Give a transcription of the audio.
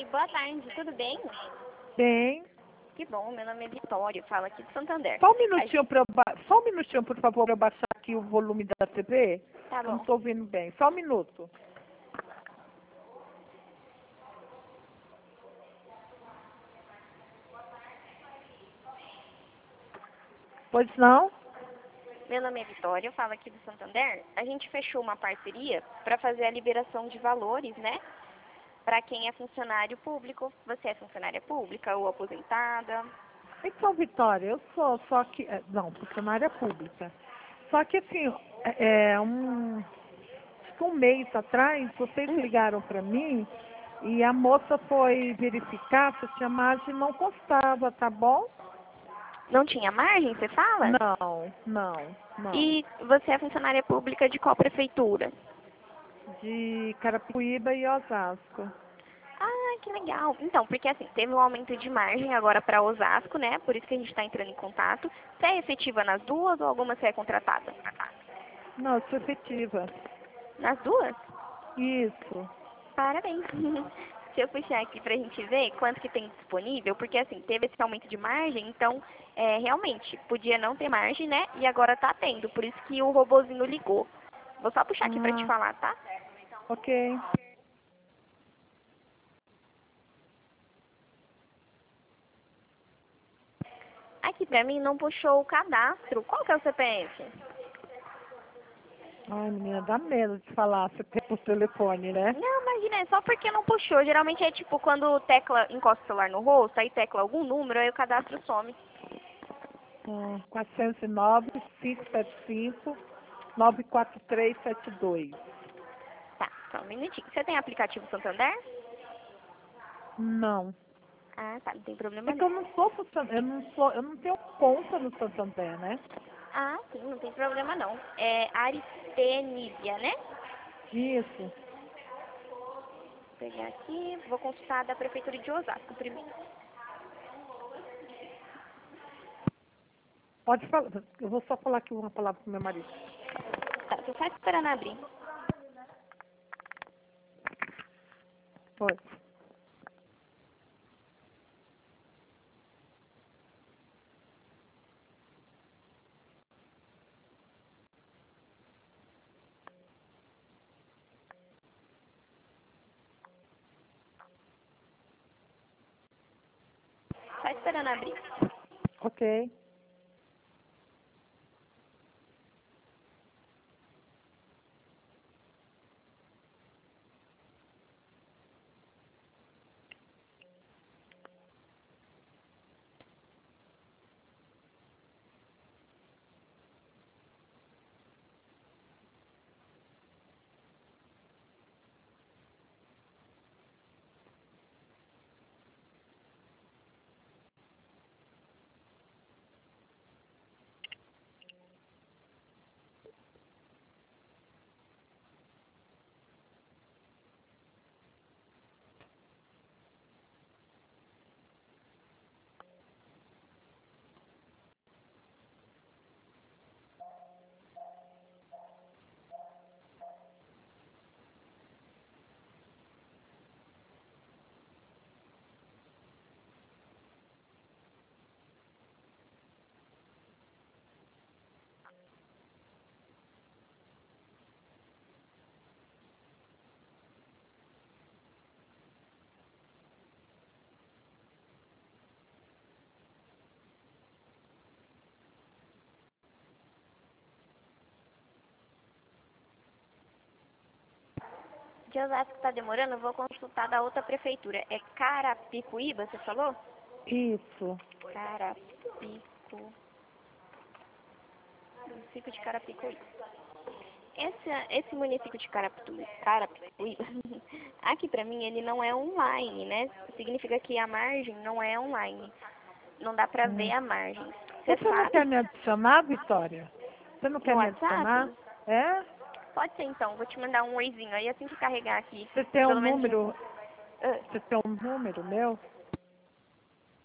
Oi, boa tarde, tudo bem? Bem, Que bom, meu nome é Vitória, falo aqui de Santander. só um minutinho só um minutinho, por favor, para eu baixar aqui o volume da TV. Tá Eu não bom. estou ouvindo bem. Só um minuto. Pois não? Meu nome é Vitória, eu falo aqui do Santander. A gente fechou uma parceria para fazer a liberação de valores, né? Para quem é funcionário público. Você é funcionária pública ou aposentada? Então, Vitória, eu sou, só que... Não, funcionária pública. Só que, assim, acho que um mês atrás, vocês ligaram para mim e a moça foi verificar se tinha margem e não constava, tá bom? Não tinha margem, você fala? Não. E você é funcionária pública de qual prefeitura? De Carapicuíba e Osasco. Ah, que legal. Então, porque assim, teve um aumento de margem agora para Osasco, né? Por isso que a gente está entrando em contato. Você é efetiva nas duas ou alguma você é contratada? Não, eu sou efetiva. Nas duas? Isso. Parabéns. Se eu puxar aqui pra gente ver quanto que tem disponível, porque assim, teve esse aumento de margem, então, realmente, podia não ter margem, né? E agora tá tendo, por isso que o robozinho ligou. Vou só puxar aqui pra te Ah, falar, tá? ok. Aqui pra mim não puxou o cadastro. Qual que é o CPF? Ai, menina, dá medo de falar você tem por telefone, né? Não, imagina, é só porque não puxou. Geralmente é tipo quando tecla, encosta o celular no rosto, aí tecla algum número, aí o cadastro some. 409-575-94372. Tá, só um minutinho. Você tem aplicativo Santander? Não. Ah, tá, não tem É problema que não. eu não tenho conta no Santander, né? Ah, sim, não tem problema não. É Aristenísia, né? Isso. Vou pegar aqui, vou consultar da Prefeitura de Osasco primeiro. Pode falar. Eu vou só falar aqui uma palavra com meu marido. Tá, tô só esperando abrir. Foi. Só esperando abrir. Ok. De Osasco tá demorando, eu vou consultar da outra prefeitura. É Carapicuíba, você falou? Isso. Carapicu. Município de Carapicuíba. Esse município de Carapicuíba, aqui pra mim ele não é online, né? Significa que a margem não é online. Não dá pra ver Hum. a margem. Você Você não quer sabe? me adicionar, Vitória? Você não No quer me adicionar? WhatsApp? É? Pode ser então, vou te mandar um oizinho aí assim que carregar aqui. Você tem um Pelo menos. número? Ah, Você tem um número meu?